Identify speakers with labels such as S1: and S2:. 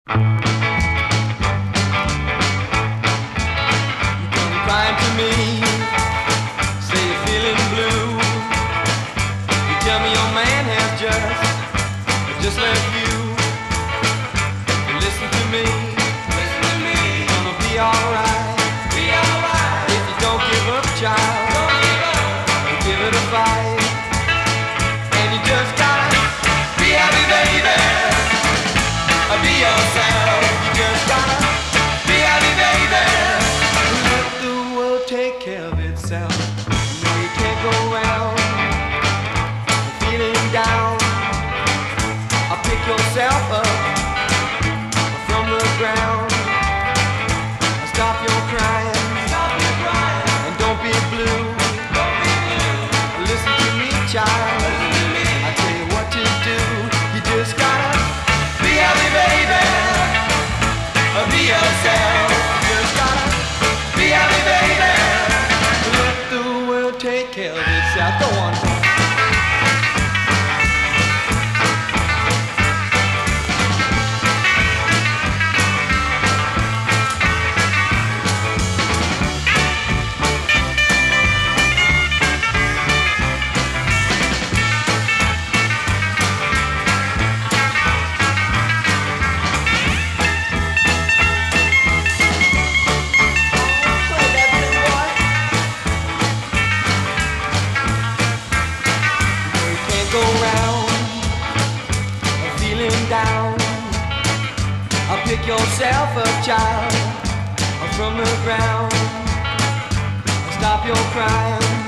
S1: You come crying to me, say you're feeling blue. You tell me your man has just left you. Listen to me, it's gonna be alright. If you don't give up, child, don't give it a fight. And you just gotta be happy, baby. Be yourself. You just gotta be happy, baby. Let the world take care of itself. No, you can't go around feeling down. I'll pick yourself up from the ground. Stop your crying. And don't be blue. Listen to me, child. I tell you what to do. You just gotta be happy, baby. Be yourself. You just gotta be happy, baby. Let the world take care of itself. Go on. Go round, feeling down. I'll pick yourself up, child, from the ground. Stop your crying.